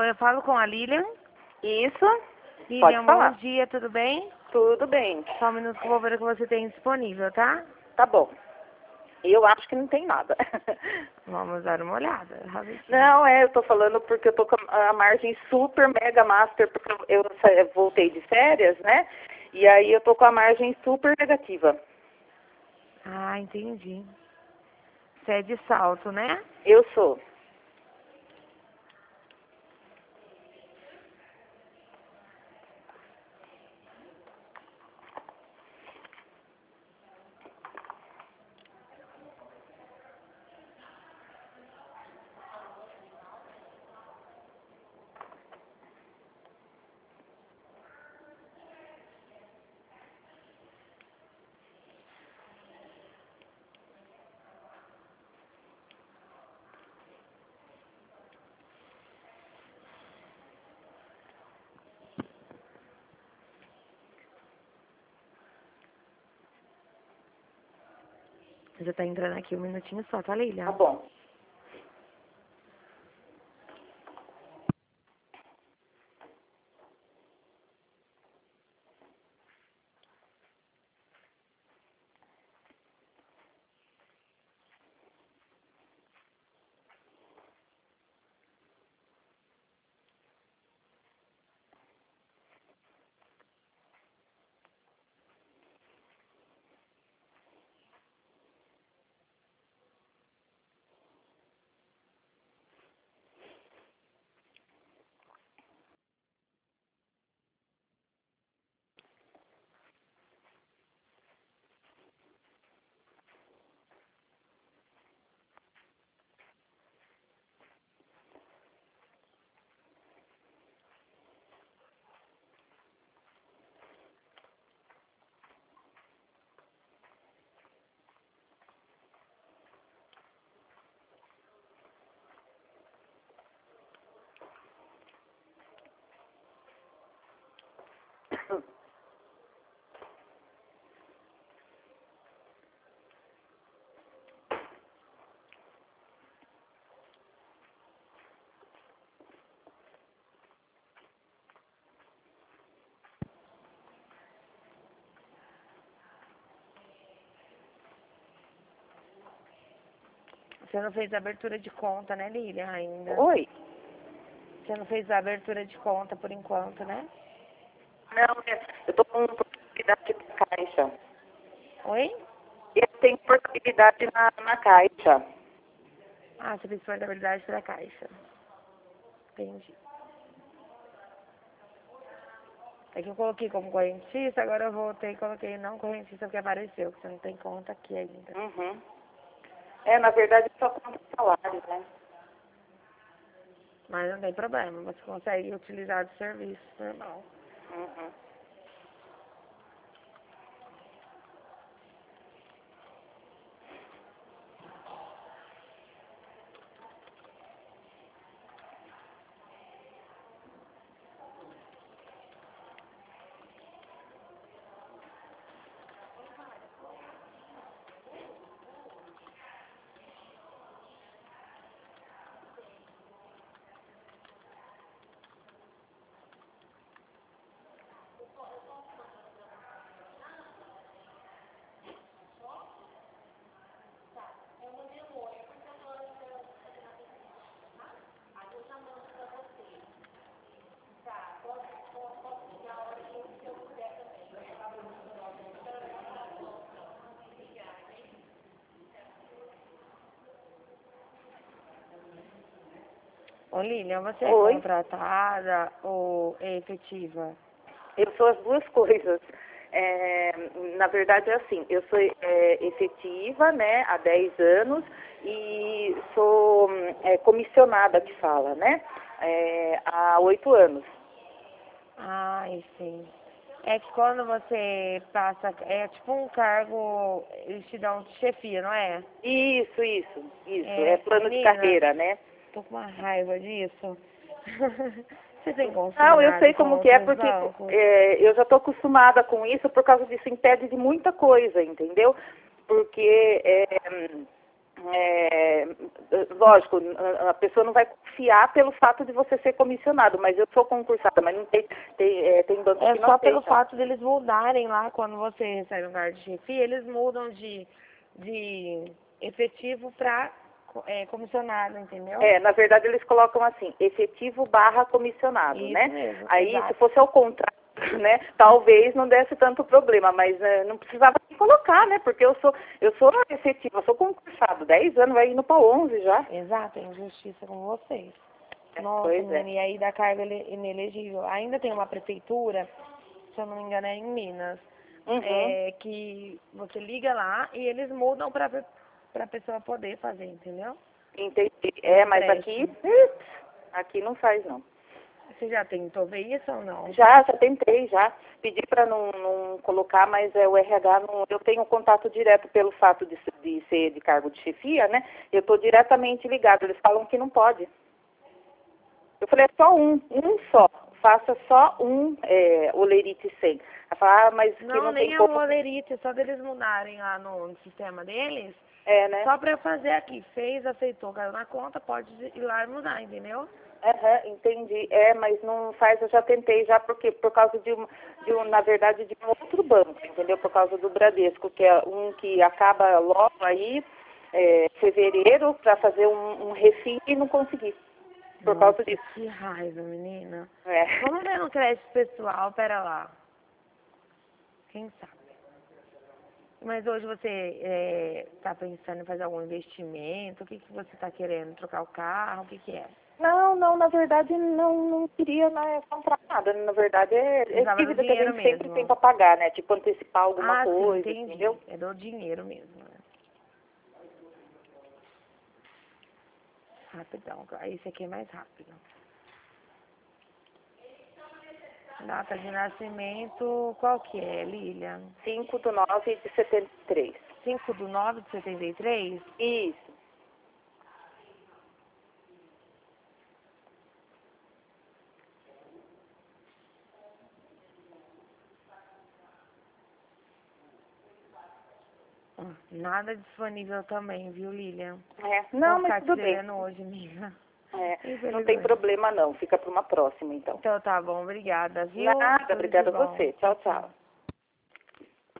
eu falo com a Lilian. Isso, pode Lilian, bom falar. dia, tudo bem? Tudo bem, Só um minuto que eu vou ver o que você tem disponível, tá? tá bom. Eu acho que não tem nada. Vamos dar uma olhada, rapidinho. Não, eu tô falando porque eu tô com a margem super mega master, porque eu voltei de férias, né? E aí eu tô com a margem super negativa. Ah, entendi. Você é de salto, né? Eu sou. Já tá entrando aqui um minutinho só, tá, Tá Lilian? bom. Você não fez a abertura de conta, né, Lilian, ainda? Oi? Você não fez a abertura de conta por enquanto, né? Não, eu tô com portabilidade na caixa. Oi? Eu tenho portabilidade na caixa. Ah, você fez portabilidade pela caixa. Entendi. É que eu coloquei como correntista, agora eu voltei e coloquei não correntista porque apareceu, que você não tem conta aqui ainda. Uhum. Na verdade, só conta salário, né? Mas não tem problema, você consegue utilizar do serviço normal. Uhum. Ô Lilian, você é Oi? contratada ou é efetiva? Eu sou as duas coisas. Na verdade, é assim, eu sou efetiva, né, há 10 anos e sou comissionada, que fala, né, há 8 anos. Ai, sim. É que quando você passa, é tipo um cargo, eles te dão de chefia, não é? Isso. É É, plano de menina, carreira, né? tô com uma raiva disso. Você tem Não, eu sei consignado com como que é, outros porque bancos? eu já estou acostumada com isso, por causa disso impede de muita coisa, entendeu? Porque lógico, a pessoa não vai confiar pelo fato de você ser comissionado, mas eu sou concursada, mas não tem banco que não só pelo aceita. fato deles mudarem lá, quando você recebe um cargo de chefia, eles mudam de efetivo para comissionado, entendeu? Na verdade eles colocam assim, efetivo / comissionado, Isso né? mesmo, Aí, exato. se fosse ao contrário, né, talvez não desse tanto problema, mas não precisava colocar, né, porque eu sou efetiva, eu sou concursado, 10 anos, vai indo para 11 já. Exato, é injustiça com vocês. Nossa, Pois menina, e aí da carga inelegível. Ainda tem uma prefeitura, se eu não me engano é em Minas, que você liga lá e eles mudam para a pessoa poder fazer, entendeu? Entendi. Mas aqui não faz não. Você já tentou ver isso ou não? Já tentei, já. Pedi para não colocar, mas o RH não. Eu tenho contato direto pelo fato de ser de cargo de chefia, né? Eu estou diretamente ligado. Eles falam que não pode. Eu falei, é só um só. Faça só um olerite 100. Ela fala, mas que não nem tem é como. o olerite, só deles mudarem lá no sistema deles. Né? Só para eu fazer aqui. Fez, aceitou, caiu na conta, pode ir lá e mudar, entendeu? Entendi. Mas não faz, eu já tentei já, porque por causa na verdade, de um outro banco, entendeu? Por causa do Bradesco, que é um que acaba logo aí, fevereiro, para fazer um refim e não consegui. Por causa disso. Que raiva, menina. Vamos ver no crédito pessoal, pera lá. Quem sabe? Mas hoje você está pensando em fazer algum investimento? O que você está querendo? Trocar o carro? O que é? Não, na verdade não queria comprar nada. Na verdade dívida que a gente sempre tem para pagar, né? Tipo antecipar alguma coisa, sim, entendi. entendeu? É do dinheiro mesmo, né? Rapidão, esse aqui é mais rápido. Data de nascimento, qual que é, Lilian? 5/9/73. 5/9/73? Isso. Nada disponível também, viu, Lilian? Não, mas tudo bem. Hoje, amiga. Não tem problema não, fica para uma próxima então. Então tá bom, obrigada, viu? Nada, obrigada a você. Tchau, tchau.